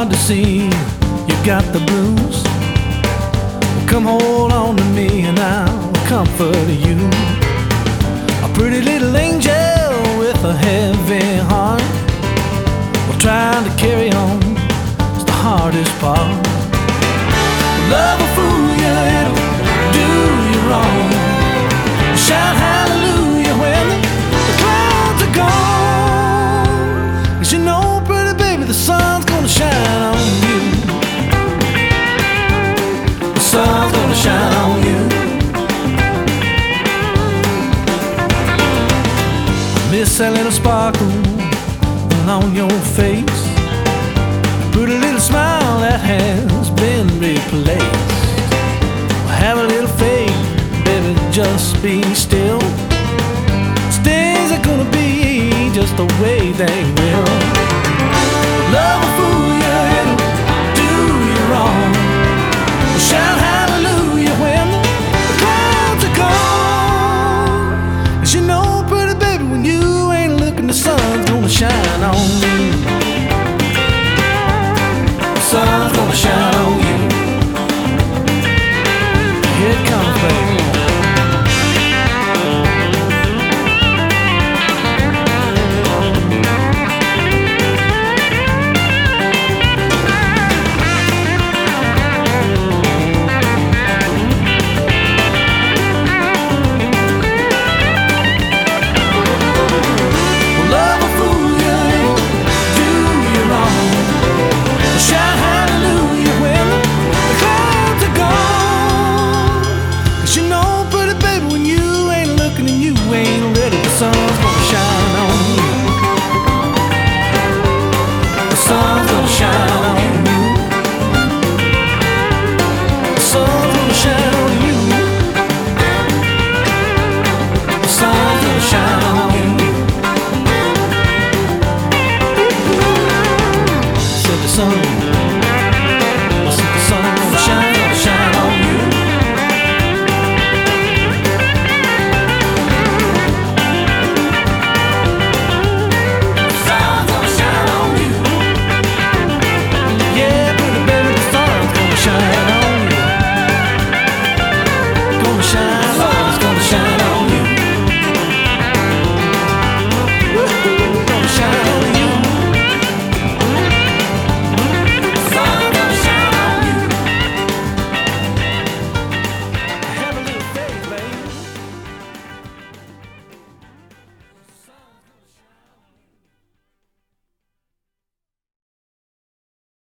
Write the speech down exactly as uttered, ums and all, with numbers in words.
hard to see you got the blues. Well, come hold on to me and I'll comfort you. A pretty little angel with a heavy heart. Well, trying to carry on is the hardest part. Love will fool you, it'll do you wrong. Shout hallelujah when the, the clouds are gone. 'Cause you know, pretty baby, the sun's gonna shine on you. The sun's gonna shine on you. Miss that little sparkle on your face, pretty little smile that has been replaced. Have a little faith, baby, just be still.